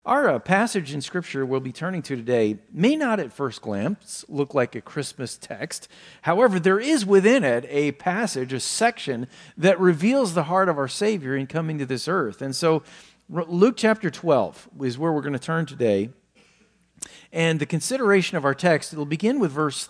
Our passage in Scripture we'll be turning to today may not at first glance look like a Christmas text. However, there is within it a passage, a section that reveals the heart of our Savior in coming to this earth. And so Luke chapter 12 is where we're going to turn today. And the consideration of our text, it'll begin with verse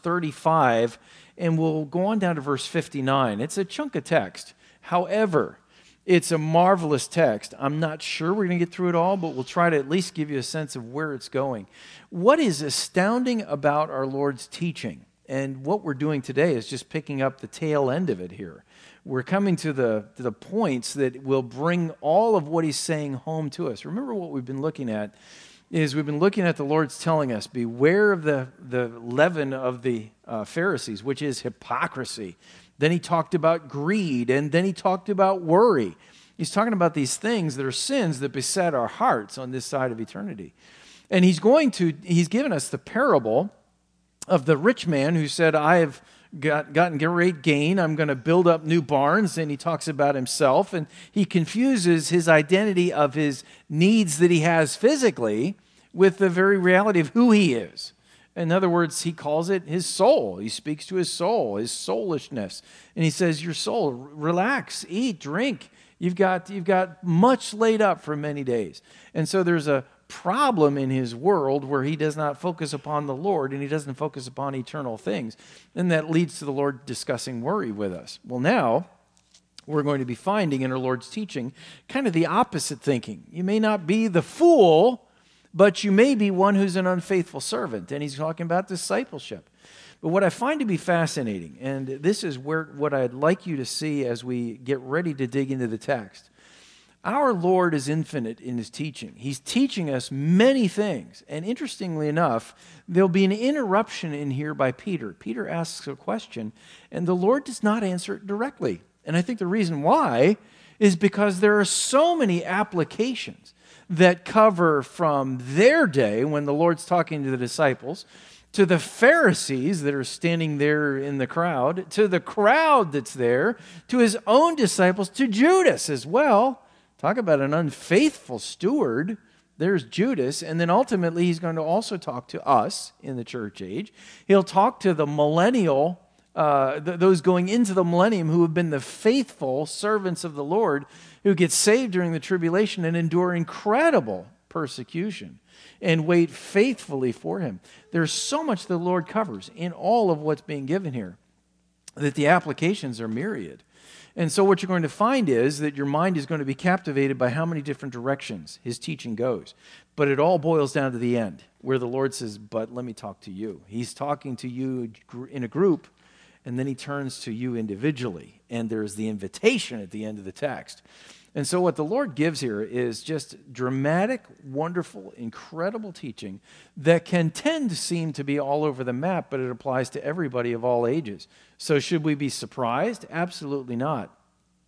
35 and we'll go on down to verse 59. It's a chunk of text. However, it's a marvelous text. I'm not sure we're going to get through it all, but we'll try to at least give you a sense of where it's going. What is astounding about our Lord's teaching, and what we're doing today is just picking up the tail end of it here. We're coming to the points that will bring all of what he's saying home to us. Remember what we've been looking at is we've been looking at the Lord's telling us, beware of the leaven of the Pharisees, which is hypocrisy. Then he talked about greed, and then he talked about worry. He's talking about these things that are sins that beset our hearts on this side of eternity. And he's given us the parable of the rich man who said, I have gotten great gain, I'm going to build up new barns, and he talks about himself, and he confuses his identity of his needs that he has physically with the very reality of who he is. In other words, he calls it his soul. He speaks to his soul, his soulishness. And he says, your soul, relax, eat, drink. You've got much laid up for many days. And so there's a problem in his world where he does not focus upon the Lord and he doesn't focus upon eternal things. And that leads to the Lord discussing worry with us. Well, now we're going to be finding in our Lord's teaching kind of the opposite thinking. You may not be the fool, but you may be one who's an unfaithful servant. And he's talking about discipleship. But what I find to be fascinating, and this is what I'd like you to see as we get ready to dig into the text. Our Lord is infinite in his teaching. He's teaching us many things. And interestingly enough, there'll be an interruption in here by Peter. Peter asks a question, and the Lord does not answer it directly. And I think the reason why is because there are so many applications that cover from their day when the Lord's talking to the disciples, to the Pharisees that are standing there in the crowd, to the crowd that's there, to his own disciples, to Judas as well. Talk about an unfaithful steward. There's Judas. And then ultimately he's going to also talk to us in the church age. He'll talk to the millennial, those going into the millennium who have been the faithful servants of the Lord, who get saved during the tribulation and endure incredible persecution and wait faithfully for him. There's so much the Lord covers in all of what's being given here that the applications are myriad. And so what you're going to find is that your mind is going to be captivated by how many different directions his teaching goes. But it all boils down to the end, where the Lord says, but let me talk to you. He's talking to you in a group, and then he turns to you individually. And there's the invitation at the end of the text. And so what the Lord gives here is just dramatic, wonderful, incredible teaching that can tend to seem to be all over the map, but it applies to everybody of all ages. So should we be surprised? Absolutely not.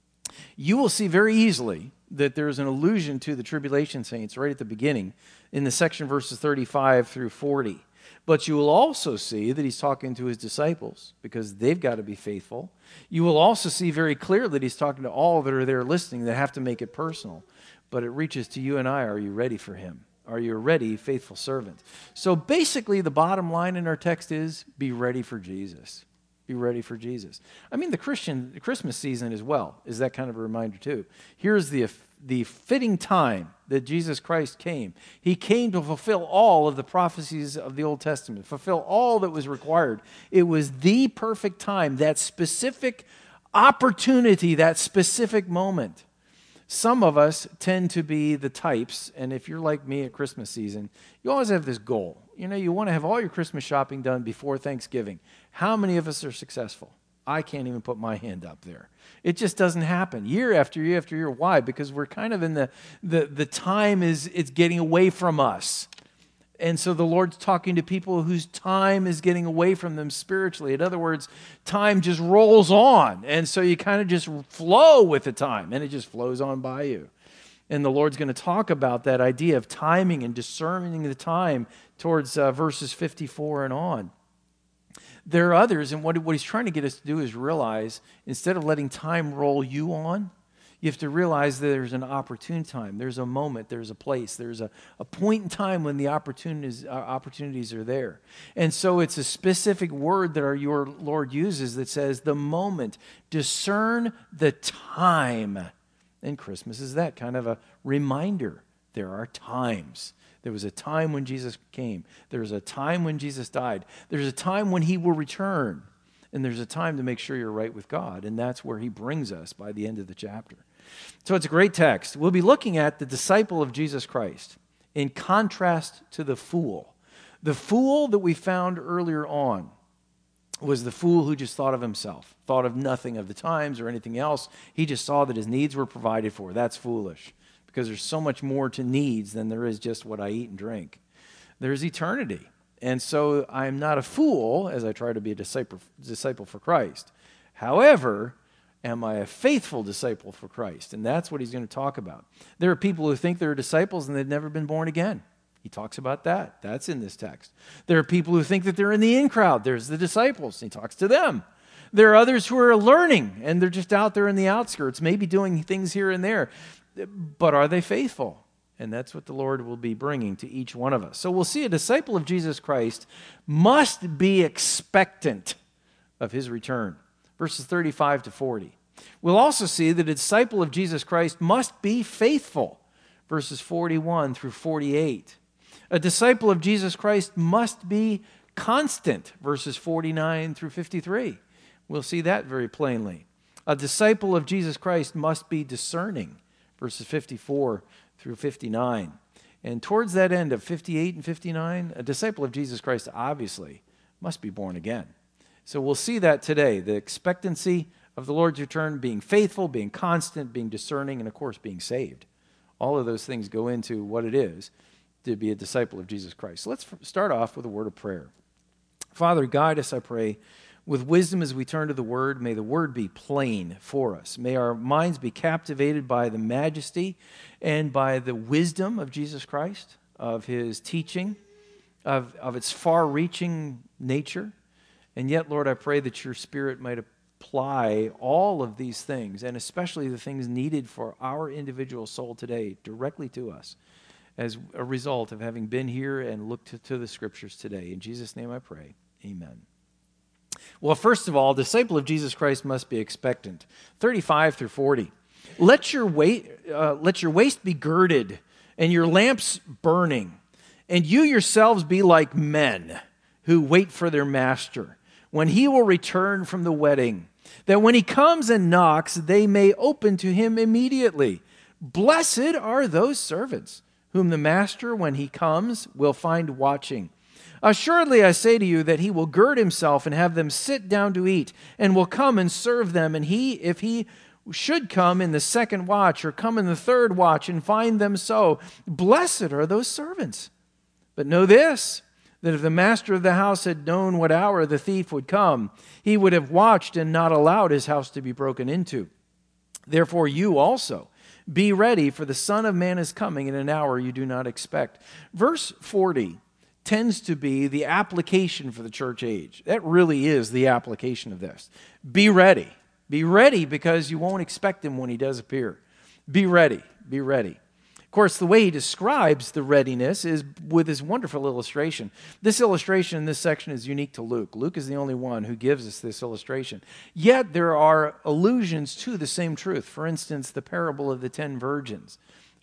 You will see very easily that there's an allusion to the tribulation saints right at the beginning in the section verses 35 through 40. But you will also see that he's talking to his disciples because they've got to be faithful. You will also see very clearly that he's talking to all that are there listening that have to make it personal. But it reaches to you and I. Are you ready for him? Are you a ready, faithful servant? So basically the bottom line in our text is be ready for Jesus. Be ready for Jesus. I mean, the Christmas season as well is that kind of a reminder too. Here's the fitting time that Jesus Christ came. He came to fulfill all of the prophecies of the Old Testament, fulfill all that was required. It was the perfect time, that specific opportunity, that specific moment. Some of us tend to be the types, and if you're like me at Christmas season, you always have this goal. You know, you want to have all your Christmas shopping done before Thanksgiving. How many of us are successful? I can't even put my hand up there. It just doesn't happen year after year after year. Why? Because we're kind of in the time it's getting away from us. And so the Lord's talking to people whose time is getting away from them spiritually. In other words, time just rolls on. And so you kind of just flow with the time, and it just flows on by you. And the Lord's going to talk about that idea of timing and discerning the time towards verses 54 and on. There are others, and what he's trying to get us to do is realize, instead of letting time roll you on, You have to realize that there's an opportune time. There's a moment. There's a place. There's a point in time when the opportunities are there. And so it's a specific word that your Lord uses that says the moment. Discern the time. And Christmas is that kind of a reminder. There are times. There was a time when Jesus came. There was a time when Jesus died. There's a time when he will return. And there's a time to make sure you're right with God. And that's where he brings us by the end of the chapter. So it's a great text. We'll be looking at the disciple of Jesus Christ in contrast to the fool. The fool that we found earlier on was the fool who just thought of himself, thought of nothing of the times or anything else. He just saw that his needs were provided for. That's foolish, because there's so much more to needs than there is just what I eat and drink. There's eternity. And so I'm not a fool as I try to be a disciple for Christ. However, am I a faithful disciple for Christ? And that's what he's going to talk about. There are people who think they're disciples and they've never been born again. He talks about that. That's in this text. There are people who think that they're in the in crowd. There's the disciples. He talks to them. There are others who are learning and they're just out there in the outskirts, maybe doing things here and there. But are they faithful? And that's what the Lord will be bringing to each one of us. So we'll see a disciple of Jesus Christ must be expectant of his return. Verses 35 to 40. We'll also see that a disciple of Jesus Christ must be faithful. Verses 41 through 48. A disciple of Jesus Christ must be constant. Verses 49 through 53. We'll see that very plainly. A disciple of Jesus Christ must be discerning. Verses 54 through 59. And towards that end of 58 and 59, a disciple of Jesus Christ obviously must be born again. So we'll see that today, the expectancy of the Lord's return, being faithful, being constant, being discerning, and of course being saved. All of those things go into what it is to be a disciple of Jesus Christ. So let's start off with a word of prayer. Father, guide us, I pray, with wisdom as we turn to the Word. May the Word be plain for us. May our minds be captivated by the majesty and by the wisdom of Jesus Christ, of his teaching, of its far-reaching nature. And yet, Lord, I pray that your Spirit might apply all of these things, and especially the things needed for our individual soul today, directly to us, as a result of having been here and looked to the Scriptures today. In Jesus' name I pray, amen. Well, first of all, a disciple of Jesus Christ must be expectant. 35 through 40. Let your waist be girded and your lamps burning, and you yourselves be like men who wait for their master, when he will return from the wedding, that when he comes and knocks, they may open to him immediately. Blessed are those servants whom the master, when he comes, will find watching. Assuredly, I say to you that he will gird himself and have them sit down to eat, and will come and serve them. And he, if he should come in the second watch or come in the third watch and find them so, blessed are those servants. But know this, that if the master of the house had known what hour the thief would come, he would have watched and not allowed his house to be broken into. Therefore you also be ready, for the Son of Man is coming in an hour you do not expect. Verse 40 tends to be the application for the church age. That really is the application of this. Be ready. Be ready, because you won't expect him when he does appear. Be ready. Be ready. Of course, the way he describes the readiness is with this wonderful illustration. This illustration in this section is unique to Luke. Luke is the only one who gives us this illustration. Yet there are allusions to the same truth. For instance, the parable of the 10 virgins.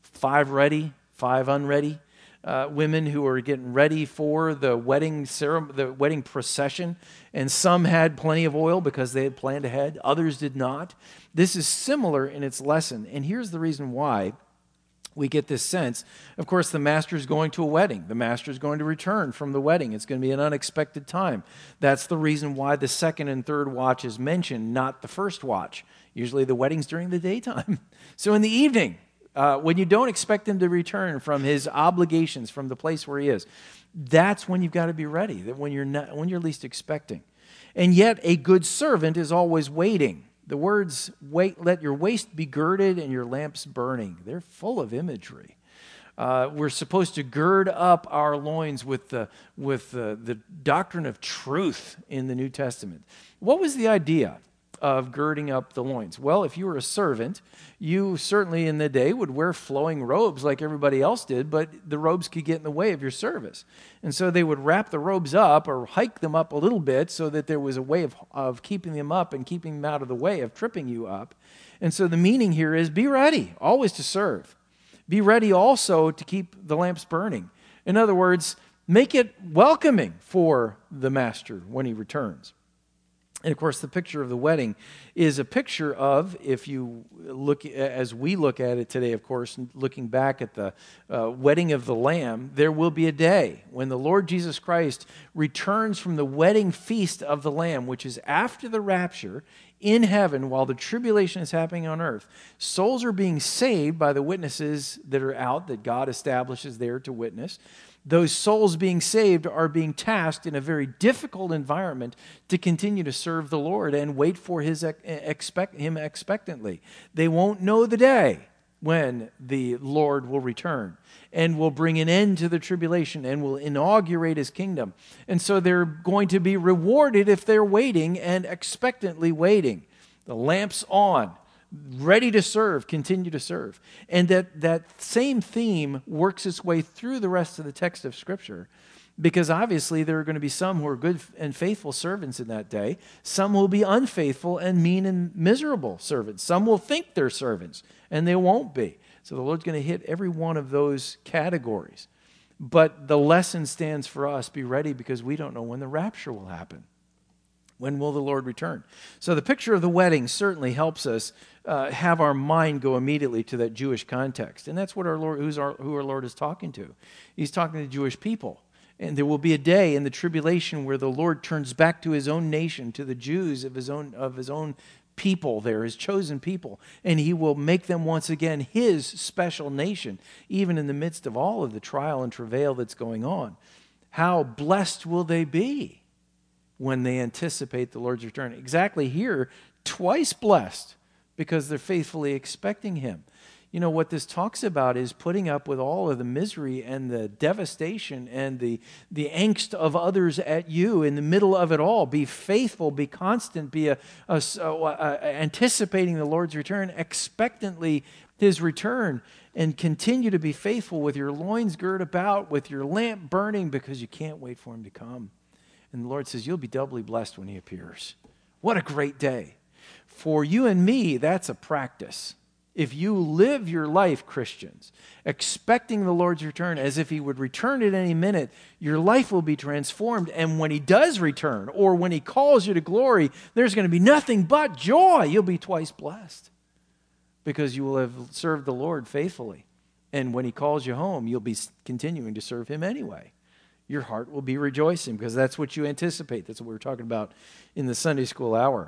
5 ready, 5 unready. Women who are getting ready for the wedding procession, and some had plenty of oil because they had planned ahead. Others did not. This is similar in its lesson, and here's the reason why we get this sense. Of course, the master is going to a wedding. The master is going to return from the wedding. It's going to be an unexpected time. That's the reason why the second and third watch is mentioned, not the first watch. Usually the wedding's during the daytime. So in the evening, when you don't expect him to return from his obligations, from the place where he is, that's when you've got to be ready, that when you're least expecting. And yet a good servant is always waiting. The words, "Wait, let your waist be girded and your lamps burning," they're full of imagery. We're supposed to gird up our loins with the doctrine of truth in the New Testament. What was the idea of girding up the loins? Well, if you were a servant, you certainly in the day would wear flowing robes like everybody else did, but the robes could get in the way of your service. And so they would wrap the robes up or hike them up a little bit so that there was a way of keeping them up and keeping them out of the way of tripping you up. And so the meaning here is be ready, always to serve. Be ready also to keep the lamps burning. In other words, make it welcoming for the master when he returns. And of course, the picture of the wedding is a picture of, if you look, as we look at it today, of course, looking back at the wedding of the Lamb, there will be a day when the Lord Jesus Christ returns from the wedding feast of the Lamb, which is after the rapture in heaven while the tribulation is happening on earth. Souls are being saved by the witnesses that are out that God establishes there to witness. Those souls being saved are being tasked in a very difficult environment to continue to serve the Lord and wait for Him expectantly. They won't know the day when the Lord will return and will bring an end to the tribulation and will inaugurate His kingdom. And so they're going to be rewarded if they're waiting and expectantly waiting. The lamp's on, ready to serve, continue to serve. And that same theme works its way through the rest of the text of Scripture, because obviously there are going to be some who are good and faithful servants in that day. Some will be unfaithful and mean and miserable servants. Some will think they're servants, and they won't be. So the Lord's going to hit every one of those categories. But the lesson stands for us, be ready, because we don't know when the rapture will happen. When will the Lord return? So the picture of the wedding certainly helps us have our mind go immediately to that Jewish context. And that's what our Lord, who our Lord is talking to. He's talking to Jewish people. And there will be a day in the tribulation where the Lord turns back to His own nation, to the Jews of His own people there, His chosen people. And He will make them once again His special nation, even in the midst of all of the trial and travail that's going on. How blessed will they be when they anticipate the Lord's return? Exactly here, twice blessed, because they're faithfully expecting Him. You know, what this talks about is putting up with all of the misery and the devastation and the angst of others at you in the middle of it all. Be faithful, be constant, be anticipating the Lord's return, expectantly His return, and continue to be faithful with your loins girt about, with your lamp burning, because you can't wait for Him to come. And the Lord says, you'll be doubly blessed when He appears. What a great day. For you and me, that's a practice. If you live your life, Christians, expecting the Lord's return as if He would return at any minute, your life will be transformed. And when He does return, or when He calls you to glory, there's going to be nothing but joy. You'll be twice blessed because you will have served the Lord faithfully. And when He calls you home, you'll be continuing to serve Him anyway. Your heart will be rejoicing because that's what you anticipate. That's what we were talking about in the Sunday school hour.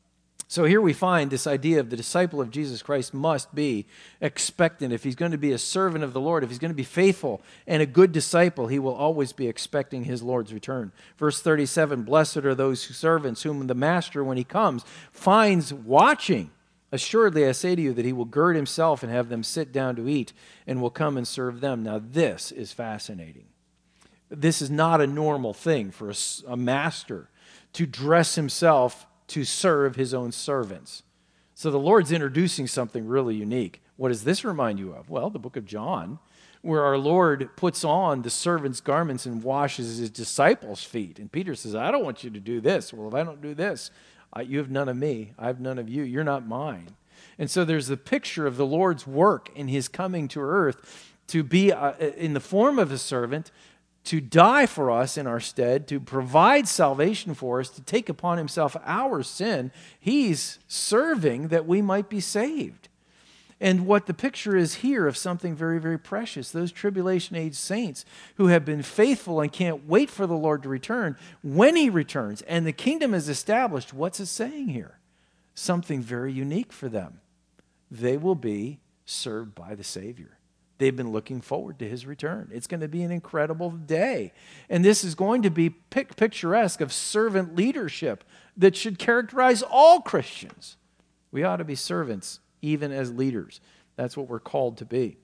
So here we find this idea of the disciple of Jesus Christ must be expectant. If he's going to be a servant of the Lord, if he's going to be faithful and a good disciple, he will always be expecting his Lord's return. Verse 37, blessed are those servants whom the master, when he comes, finds watching. Assuredly, I say to you that he will gird himself and have them sit down to eat and will come and serve them. Now this is fascinating. This is not a normal thing for a master to dress himself to serve his own servants. So the Lord's introducing something really unique. What does this remind you of? Well, the book of John, where our Lord puts on the servant's garments and washes his disciples' feet. And Peter says, I don't want you to do this. Well, if I don't do this, you have none of me. I have none of you. You're not mine. And so there's the picture of the Lord's work in His coming to earth to be in the form of a servant, to die for us in our stead, to provide salvation for us, to take upon Himself our sin. He's serving that we might be saved. And what the picture is here of something very, very precious, those tribulation age saints who have been faithful and can't wait for the Lord to return, when He returns and the kingdom is established, what's it saying here? Something very unique for them. They will be served by the Savior. They've been looking forward to His return. It's going to be an incredible day. And this is going to be picturesque of servant leadership that should characterize all Christians. We ought to be servants even as leaders. That's what we're called to be.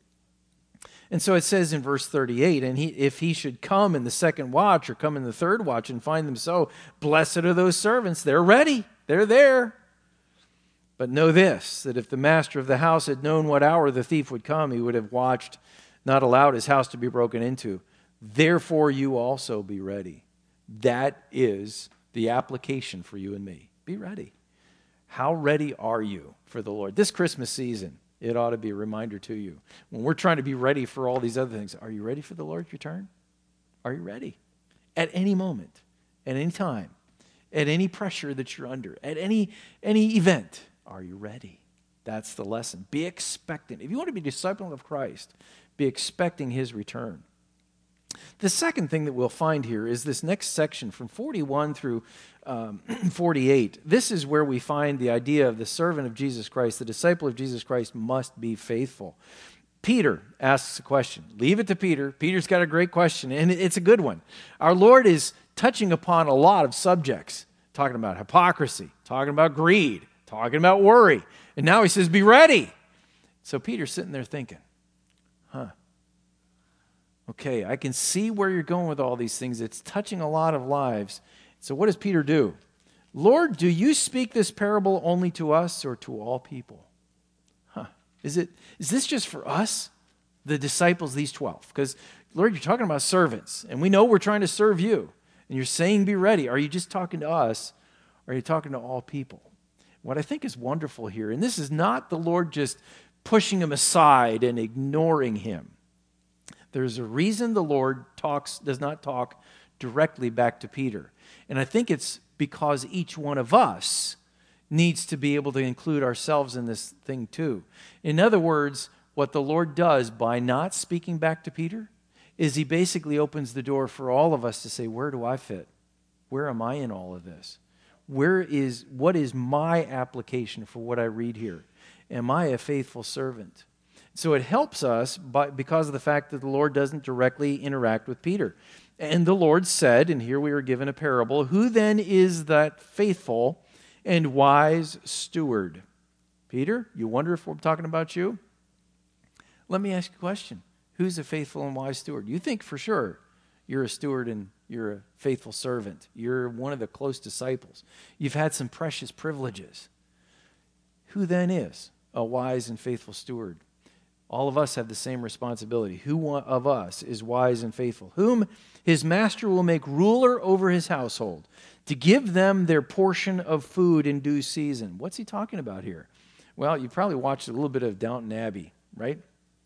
And so it says in verse 38, and if he should come in the second watch or come in the third watch and find them so, blessed are those servants. They're ready. They're there. But know this, that if the master of the house had known what hour the thief would come, he would have watched, not allowed his house to be broken into. Therefore, you also be ready. That is the application for you and me. Be ready. How ready are you for the Lord? This Christmas season, it ought to be a reminder to you. When we're trying to be ready for all these other things, are you ready for the Lord's return? Are you ready? At any moment, at any time, at any pressure that you're under, at any event, are you ready? That's the lesson. Be expectant. If you want to be a disciple of Christ, be expecting his return. The second thing that we'll find here is this next section from 41 through 48. This is where we find the idea of the servant of Jesus Christ, the disciple of Jesus Christ must be faithful. Peter asks a question. Leave it to Peter. Peter's got a great question, and it's a good one. Our Lord is touching upon a lot of subjects, talking about hypocrisy, talking about greed, talking about worry. And now he says, be ready. So Peter's sitting there thinking, okay, I can see where you're going with all these things. It's touching a lot of lives. So what does Peter do? Lord, do you speak this parable only to us or to all people? Is this just for us, the disciples, these 12? Because, Lord, you're talking about servants, and we know we're trying to serve you. And you're saying be ready. Are you just talking to us, or are you talking to all people? What I think is wonderful here, and this is not the Lord just pushing him aside and ignoring him. There's a reason the Lord does not talk directly back to Peter. And I think it's because each one of us needs to be able to include ourselves in this thing too. In other words, what the Lord does by not speaking back to Peter is he basically opens the door for all of us to say, where do I fit? Where am I in all of this? What is my application for what I read here? Am I a faithful servant? So it helps us because of the fact that the Lord doesn't directly interact with Peter. And the Lord said, and here we are given a parable, who then is that faithful and wise steward? Peter, you wonder if we're talking about you? Let me ask you a question. Who's a faithful and wise steward? You think for sure you're a steward and you're a faithful servant. You're one of the close disciples. You've had some precious privileges. Who then is a wise and faithful steward? All of us have the same responsibility. Who of us is wise and faithful? Whom his master will make ruler over his household, to give them their portion of food in due season. What's he talking about here? Well, you probably watched a little bit of Downton Abbey, right?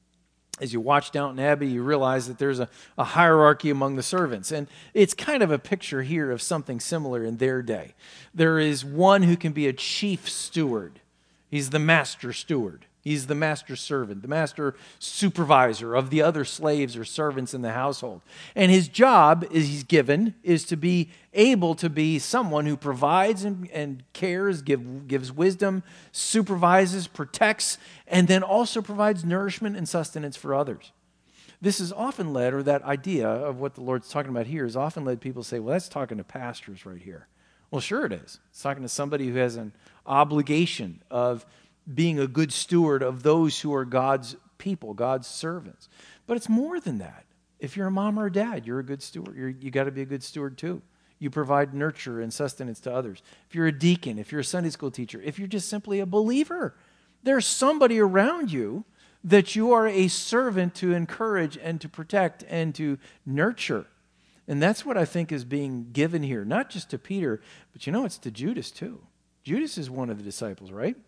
As you watch Downton Abbey, you realize that there's a hierarchy among the servants. And it's kind of a picture here of something similar in their day. There is one who can be a chief steward. He's the master steward. He's the master servant, the master supervisor of the other slaves or servants in the household. And his job he's given is to be able to be someone who provides and cares, gives wisdom, supervises, protects, and then also provides nourishment and sustenance for others. This is often led, or that idea of what the Lord's talking about here is often led people to say, well, that's talking to pastors right here. Well, sure it is. It's talking to somebody who has an obligation of being a good steward of those who are God's people, God's servants. But it's more than that. If you're a mom or a dad, you're a good steward. You got to be a good steward too. You provide nurture and sustenance to others. If you're a deacon, if you're a Sunday school teacher, if you're just simply a believer, there's somebody around you that you are a servant to encourage and to protect and to nurture. And that's what I think is being given here, not just to Peter, but it's to Judas too. Judas is one of the disciples, right?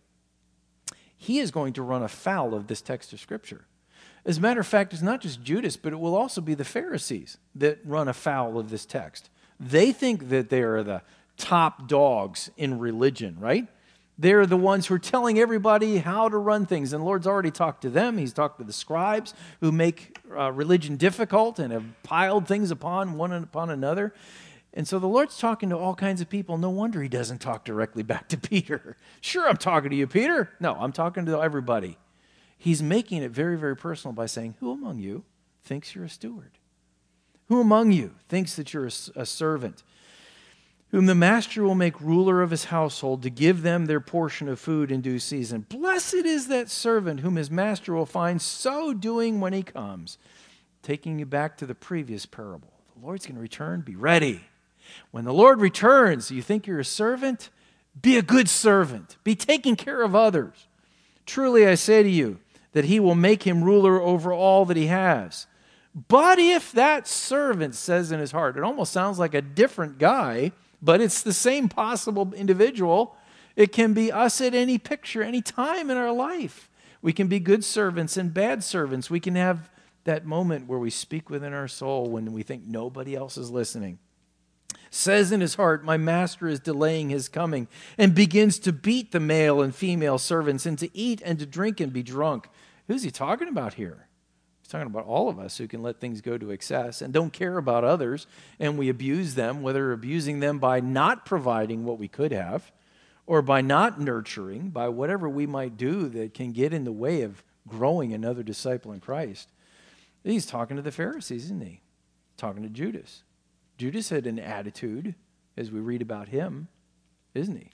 He is going to run afoul of this text of Scripture. As a matter of fact, it's not just Judas, but it will also be the Pharisees that run afoul of this text. They think that they are the top dogs in religion, right? They're the ones who are telling everybody how to run things. And the Lord's already talked to them. He's talked to the scribes who make religion difficult and have piled things upon one upon another. And so the Lord's talking to all kinds of people. No wonder he doesn't talk directly back to Peter. Sure, I'm talking to you, Peter. No, I'm talking to everybody. He's making it very, very personal by saying, who among you thinks you're a steward? Who among you thinks that you're a servant? Whom the master will make ruler of his household to give them their portion of food in due season. Blessed is that servant whom his master will find so doing when he comes. Taking you back to the previous parable. The Lord's going to return. Be ready. When the Lord returns, you think you're a servant? Be a good servant. Be taking care of others. Truly I say to you that he will make him ruler over all that he has. But if that servant says in his heart," it almost sounds like a different guy, but it's the same possible individual. It can be us at any picture, any time in our life. We can be good servants and bad servants. We can have that moment where we speak within our soul when we think nobody else is listening. Says in his heart, "My master is delaying his coming," and begins to beat the male and female servants, and to eat and to drink and be drunk. Who's he talking about here? He's talking about all of us who can let things go to excess and don't care about others, and we abuse them, whether abusing them by not providing what we could have, or by not nurturing, by whatever we might do that can get in the way of growing another disciple in Christ. He's talking to the Pharisees, isn't he? Talking to Judas. Judas had an attitude, as we read about him, isn't he?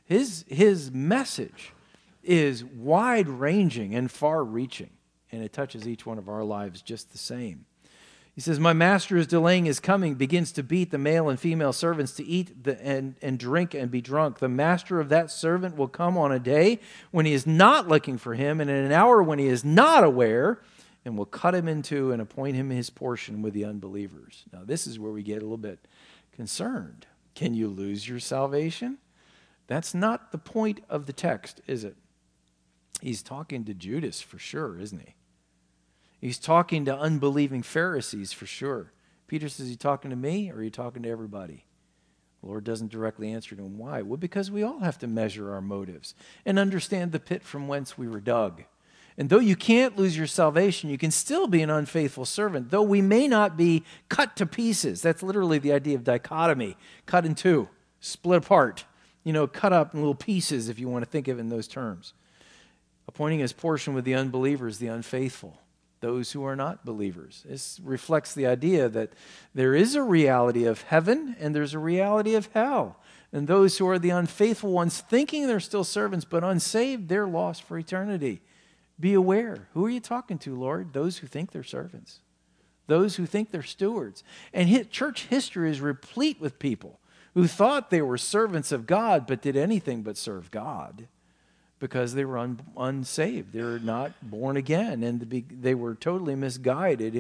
His message is wide-ranging and far-reaching, and it touches each one of our lives just the same. He says, "My master is delaying his coming," begins to beat the male and female servants, to eat and drink and be drunk. "The master of that servant will come on a day when he is not looking for him, and in an hour when he is not aware, and will cut him in two and appoint him his portion with the unbelievers." Now, this is where we get a little bit concerned. Can you lose your salvation? That's not the point of the text, is it? He's talking to Judas for sure, isn't he? He's talking to unbelieving Pharisees for sure. Peter says, "Are you talking to me or are you talking to everybody?" The Lord doesn't directly answer to him. Why? Well, because we all have to measure our motives and understand the pit from whence we were dug. And though you can't lose your salvation, you can still be an unfaithful servant, though we may not be cut to pieces. That's literally the idea of dichotomy, cut in two, split apart, cut up in little pieces if you want to think of it in those terms. Appointing his portion with the unbelievers, the unfaithful, those who are not believers. This reflects the idea that there is a reality of heaven and there's a reality of hell. And those who are the unfaithful ones, thinking they're still servants but unsaved, they're lost for eternity. Be aware. Who are you talking to, Lord? Those who think they're servants. Those who think they're stewards. And church history is replete with people who thought they were servants of God but did anything but serve God because they were unsaved. They were not born again, and they were totally misguided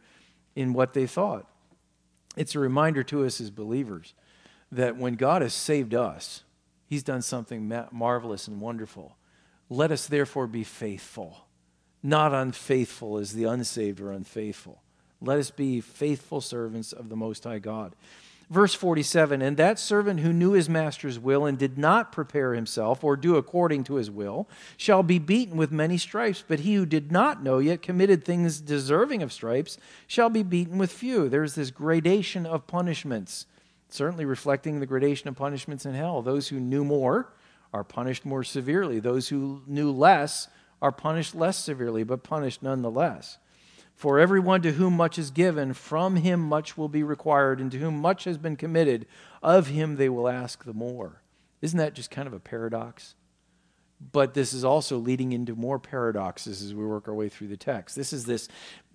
in what they thought. It's a reminder to us as believers that when God has saved us, he's done something marvelous and wonderful. Let us therefore be faithful, not unfaithful as the unsaved are unfaithful. Let us be faithful servants of the Most High God. Verse 47, "And that servant who knew his master's will and did not prepare himself or do according to his will shall be beaten with many stripes. But he who did not know yet committed things deserving of stripes shall be beaten with few." There's this gradation of punishments, certainly reflecting the gradation of punishments in hell. Those who knew more are punished more severely. Those who knew less are punished less severely, but punished nonetheless. "For everyone to whom much is given, from him much will be required, and to whom much has been committed, of him they will ask the more." Isn't that just kind of a paradox? But this is also leading into more paradoxes as we work our way through the text. This is this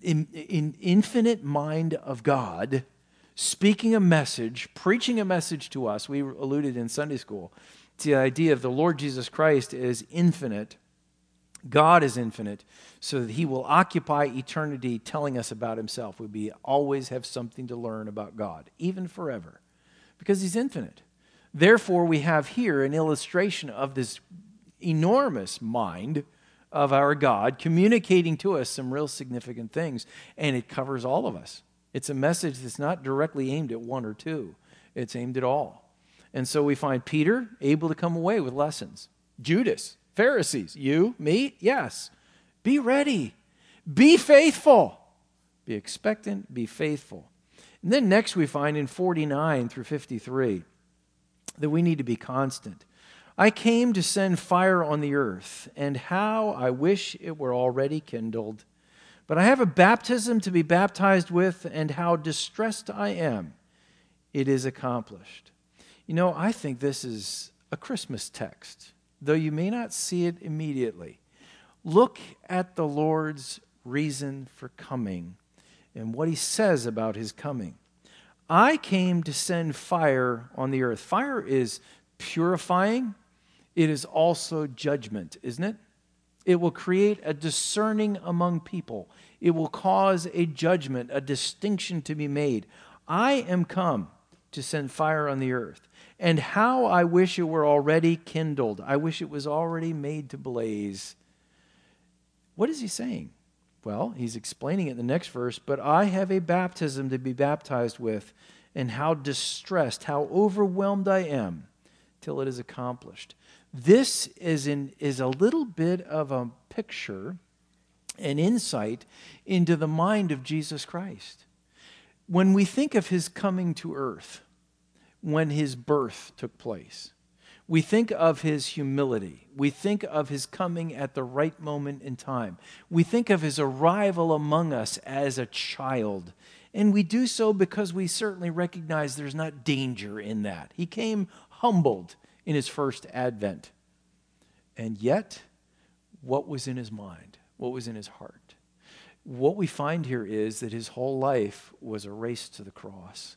infinite mind of God speaking a message, preaching a message to us. We alluded in Sunday school to the idea of the Lord Jesus Christ is infinite. God is infinite, so that he will occupy eternity telling us about himself. We always have something to learn about God, even forever, because he's infinite. Therefore, we have here an illustration of this enormous mind of our God communicating to us some real significant things, and it covers all of us. It's a message that's not directly aimed at one or two. It's aimed at all. And so we find Peter able to come away with lessons. Judas, Pharisees, you, me, yes. Be ready. Be faithful. Be expectant. Be faithful. And then next we find in 49 through 53 that we need to be constant. "I came to send fire on the earth, and how I wish it were already kindled. But I have a baptism to be baptized with, and how distressed I am. It is accomplished." I think this is a Christmas text, though you may not see it immediately. Look at the Lord's reason for coming and what he says about his coming. "I came to send fire on the earth." Fire is purifying, it is also judgment, isn't it? It will create a discerning among people. It will cause a judgment, a distinction to be made. I am come to send fire on the earth. And how I wish it were already kindled. I wish it was already made to blaze. What is he saying? Well, he's explaining it in the next verse. But I have a baptism to be baptized with, and how distressed, how overwhelmed I am till it is accomplished. This is a little bit of a picture, an insight into the mind of Jesus Christ. When we think of his coming to earth, when his birth took place, we think of his humility. We think of his coming at the right moment in time. We think of his arrival among us as a child. And we do so because we certainly recognize there's not danger in that. He came humbled in his first advent. And yet, what was in his mind? What was in his heart? What we find here is that his whole life was a race to the cross.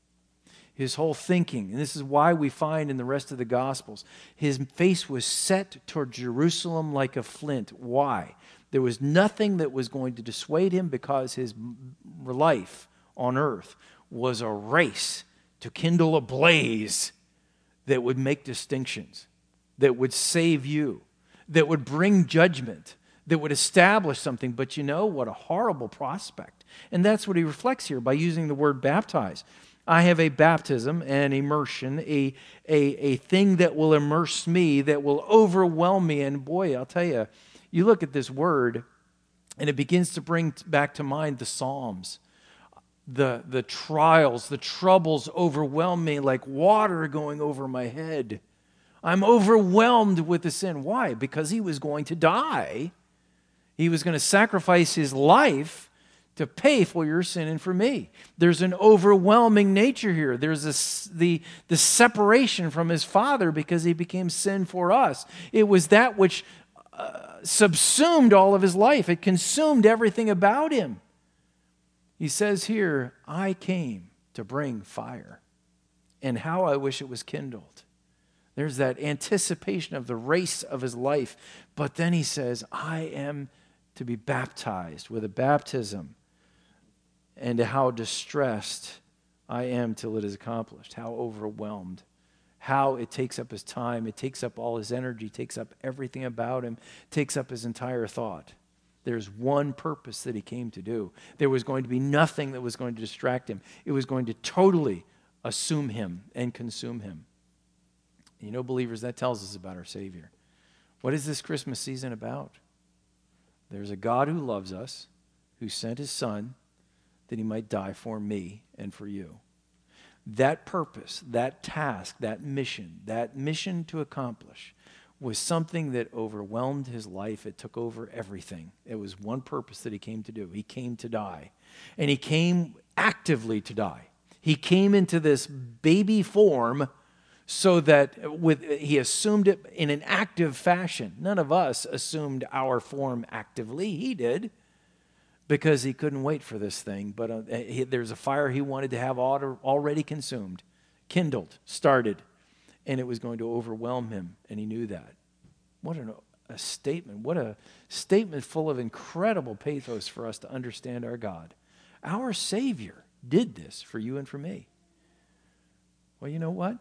His whole thinking, and this is why we find in the rest of the Gospels, his face was set toward Jerusalem like a flint. Why? There was nothing that was going to dissuade him, because his life on earth was a race to kindle a blaze that would make distinctions, that would save you, that would bring judgment, that would establish something. But you know, what a horrible prospect. And that's what he reflects here by using the word baptize. I have a baptism, an immersion, a thing that will immerse me, that will overwhelm me. And boy, I'll tell you, you look at this word, and it begins to bring back to mind the Psalms. The trials, the troubles overwhelm me like water going over my head. I'm overwhelmed with the sin. Why? Because he was going to die. He was going to sacrifice his life to pay for your sin and for me. There's an overwhelming nature here. There's the separation from his Father because he became sin for us. It was that which subsumed all of his life. It consumed everything about him. He says here, I came to bring fire, and how I wish it was kindled. There's that anticipation of the race of his life. But then he says, I am to be baptized with a baptism, and how distressed I am till it is accomplished, how overwhelmed, how it takes up his time, it takes up all his energy, takes up everything about him, takes up his entire thought. There's one purpose that he came to do. There was going to be nothing that was going to distract him. It was going to totally assume him and consume him. You know, believers, that tells us about our Savior. What is this Christmas season about? There's a God who loves us, who sent his Son that he might die for me and for you. That purpose, that task, that mission to accomplish was something that overwhelmed his life. It took over everything. It was one purpose that he came to do. He came to die. And he came actively to die. He came into this baby form so that he assumed it in an active fashion. None of us assumed our form actively. He did, because he couldn't wait for this thing. But there's a fire he wanted to have already consumed, kindled, started, and it was going to overwhelm him, and he knew that. What a statement. What a statement full of incredible pathos for us to understand our God. Our Savior did this for you and for me. Well, you know what?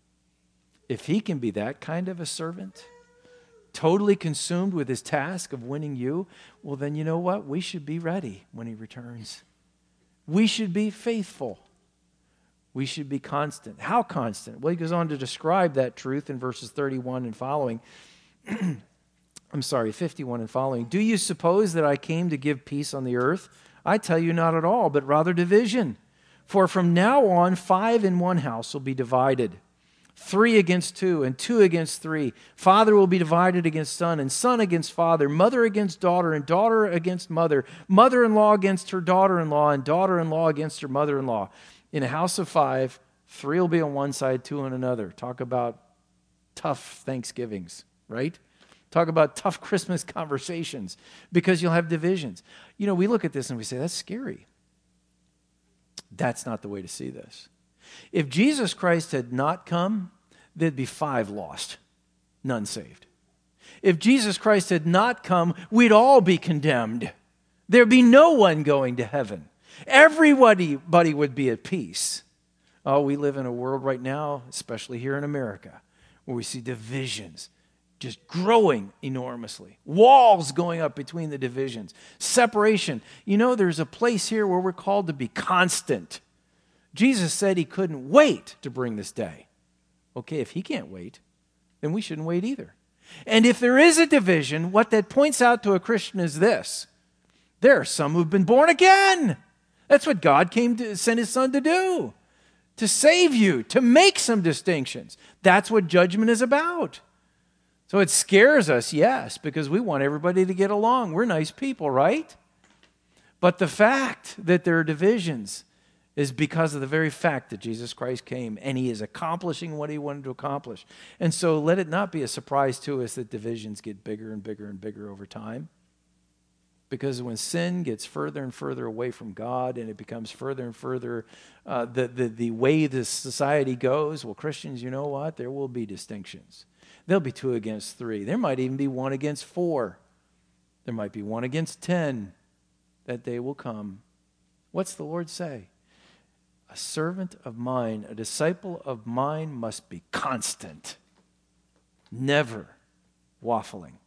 If he can be that kind of a servant, totally consumed with his task of winning you, well, then you know what? We should be ready when he returns. We should be faithful. We should be constant. How constant? Well, he goes on to describe that truth in verses 31 and following. 51 and following. Do you suppose that I came to give peace on the earth? I tell you not at all, but rather division. For from now on, 5 in one house will be divided. 3 against 2, and 2 against 3. Father will be divided against son, and son against father, mother against daughter, and daughter against mother, mother-in-law against her daughter-in-law, and daughter-in-law against her mother-in-law. In a house of 5, 3 will be on one side, 2 on another. Talk about tough Thanksgivings, right? Talk about tough Christmas conversations, because you'll have divisions. You know, we look at this and we say, that's scary. That's not the way to see this. If Jesus Christ had not come, there'd be 5 lost, none saved. If Jesus Christ had not come, we'd all be condemned. There'd be no one going to heaven. Everybody would be at peace. Oh, we live in a world right now, especially here in America, where we see divisions just growing enormously. Walls going up between the divisions. Separation. You know, there's a place here where we're called to be constant. Jesus said he couldn't wait to bring this day. Okay, if he can't wait, then we shouldn't wait either. And if there is a division, what that points out to a Christian is this. There are some who've been born again. That's what God came to send his son to do. To save you, to make some distinctions. That's what judgment is about. So it scares us, yes, because we want everybody to get along. We're nice people, right? But the fact that there are divisions is because of the very fact that Jesus Christ came and he is accomplishing what he wanted to accomplish. And so let it not be a surprise to us that divisions get bigger and bigger and bigger over time. Because when sin gets further and further away from God and it becomes further and further the way this society goes, well, Christians, you know what? There will be distinctions. There'll be 2 against 3. There might even be 1 against 4. There might be 1 against 10. That day will come. What's the Lord say? A servant of mine, a disciple of mine must be constant. Never waffling.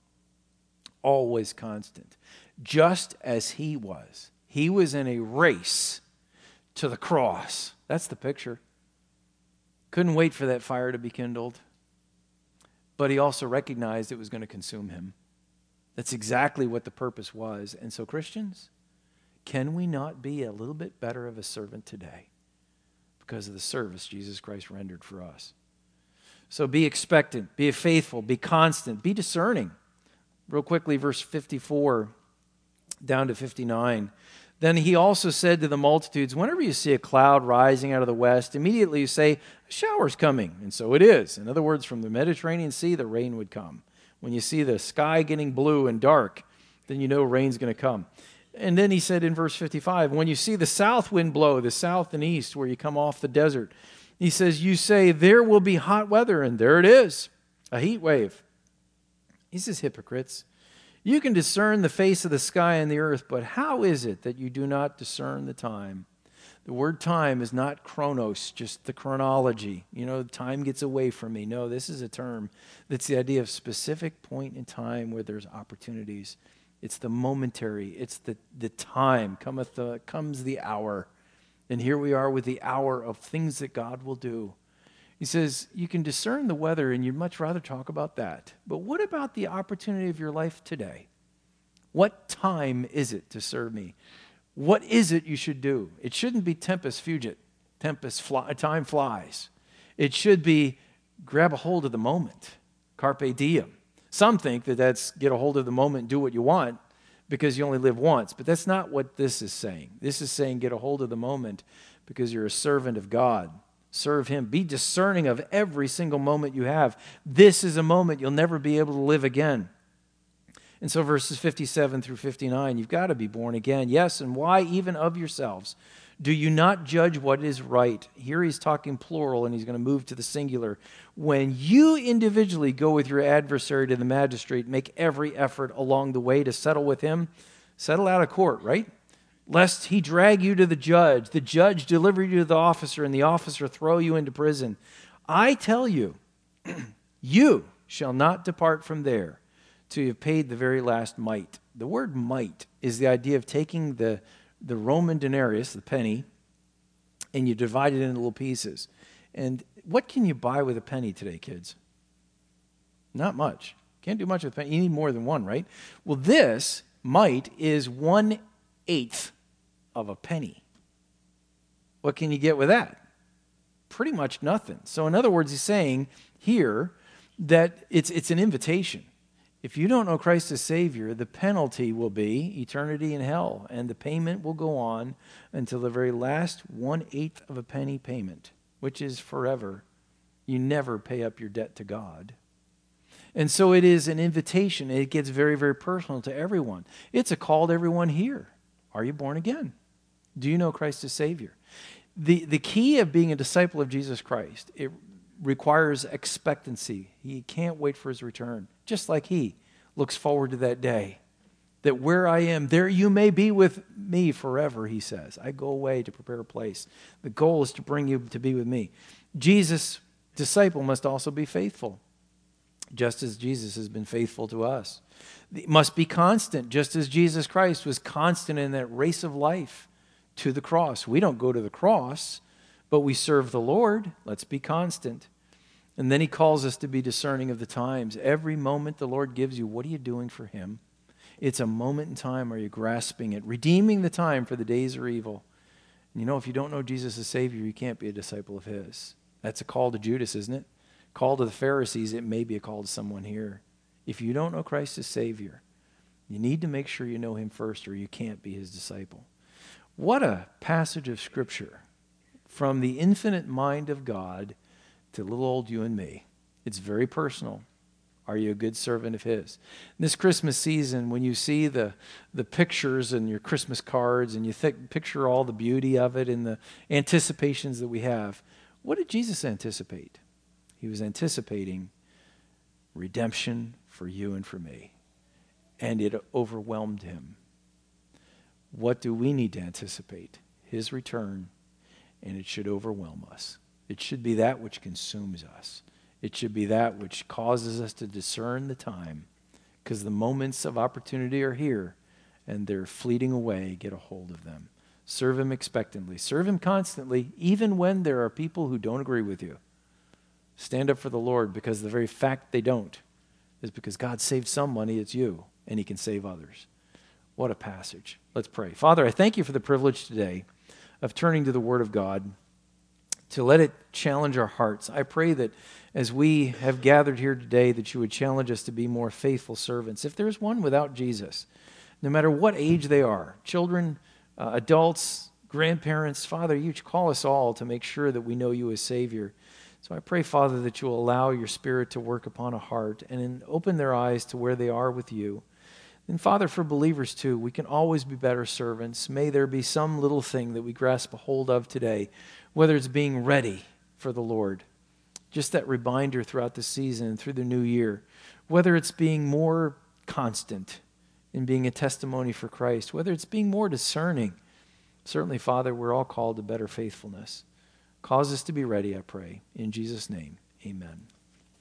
Always constant. Just as he was. He was in a race to the cross. That's the picture. Couldn't wait for that fire to be kindled. But he also recognized it was going to consume him. That's exactly what the purpose was. And so, Christians, can we not be a little bit better of a servant today because of the service Jesus Christ rendered for us? So be expectant, be faithful, be constant, be discerning. Real quickly, verse 54 down to 59. Then he also said to the multitudes, whenever you see a cloud rising out of the west, immediately you say, a shower's coming. And so it is. In other words, from the Mediterranean Sea, the rain would come. When you see the sky getting blue and dark, then you know rain's going to come. And then he said in verse 55, when you see the south wind blow, the south and east, where you come off the desert, he says, you say, there will be hot weather, and there it is, a heat wave. He says, hypocrites. You can discern the face of the sky and the earth, but how is it that you do not discern the time? The word time is not chronos, just the chronology. You know, time gets away from me. No, this is a term that's the idea of specific point in time where there's opportunities. It's the momentary. It's the time. Comes the hour. And here we are with the hour of things that God will do. He says, you can discern the weather, and you'd much rather talk about that. But what about the opportunity of your life today? What time is it to serve me? What is it you should do? It shouldn't be tempus fugit, time flies. It should be grab a hold of the moment, carpe diem. Some think that that's get a hold of the moment and do what you want because you only live once. But that's not what this is saying. This is saying get a hold of the moment because you're a servant of God. Serve him. Be discerning of every single moment you have. This is a moment you'll never be able to live again. And so verses 57 through 59, you've got to be born again. Yes, and why even of yourselves? Do you not judge what is right? Here he's talking plural, and he's going to move to the singular. When you individually go with your adversary to the magistrate, make every effort along the way to settle with him. Settle out of court, right? Lest he drag you to the judge deliver you to the officer, and the officer throw you into prison. I tell you, you shall not depart from there till you have paid the very last mite. The word mite is the idea of taking the Roman denarius, the penny, and you divide it into little pieces. And what can you buy with a penny today, kids? Not much. Can't do much with a penny. You need more than one, right? Well, this mite is 1/8 of a penny. What can you get with that? Pretty much nothing. So in other words, he's saying here that it's an invitation. If you don't know Christ as Savior, the penalty will be eternity in hell, and the payment will go on until the very last 1/8 of a penny payment, which is forever. You never pay up your debt to God. And so it is an invitation. It gets very, very personal to everyone. It's a call to everyone here. Are you born again? Do you know Christ as Savior? The key of being a disciple of Jesus Christ, requires expectancy. He can't wait for his return, just like he looks forward to that day. That where I am, there you may be with me forever, he says. I go away to prepare a place. The goal is to bring you to be with me. Jesus' disciple must also be faithful, just as Jesus has been faithful to us. It must be constant, just as Jesus Christ was constant in that race of life to the cross. We don't go to the cross, but we serve the Lord. Let's be constant. And then he calls us to be discerning of the times. Every moment the Lord gives you, what are you doing for him? It's a moment in time. Are you grasping it? Redeeming the time, for the days are evil. And you know, if you don't know Jesus as Savior, you can't be a disciple of his. That's a call to Judas, isn't it? Call to the Pharisees. It may be a call to someone here. If you don't know Christ as Savior, you need to make sure you know him first, or you can't be his disciple. What a passage of Scripture. From the infinite mind of God to little old you and me. It's very personal. Are you a good servant of his? This Christmas season, when you see the pictures and your Christmas cards and you picture all the beauty of it and the anticipations that we have, what did Jesus anticipate? He was anticipating redemption for you and for me. And it overwhelmed him. What do we need to anticipate? His return, and it should overwhelm us. It should be that which consumes us. It should be that which causes us to discern the time, because the moments of opportunity are here, and they're fleeting away. Get a hold of them. Serve him expectantly. Serve him constantly, even when there are people who don't agree with you. Stand up for the Lord, because the very fact they don't is because God saved somebody, it's you, and he can save others. What a passage. Let's pray. Father, I thank you for the privilege today of turning to the Word of God, to let it challenge our hearts. I pray that as we have gathered here today, that you would challenge us to be more faithful servants. If there's one without Jesus, no matter what age they are, children, adults, grandparents, Father, you call us all to make sure that we know you as Savior. So I pray, Father, that you will allow your Spirit to work upon a heart and open their eyes to where they are with you. And Father, for believers too, we can always be better servants. May there be some little thing that we grasp a hold of today, whether it's being ready for the Lord, just that reminder throughout the season and through the new year, whether it's being more constant in being a testimony for Christ, whether it's being more discerning. Certainly, Father, we're all called to better faithfulness. Cause us to be ready, I pray. In Jesus' name, amen.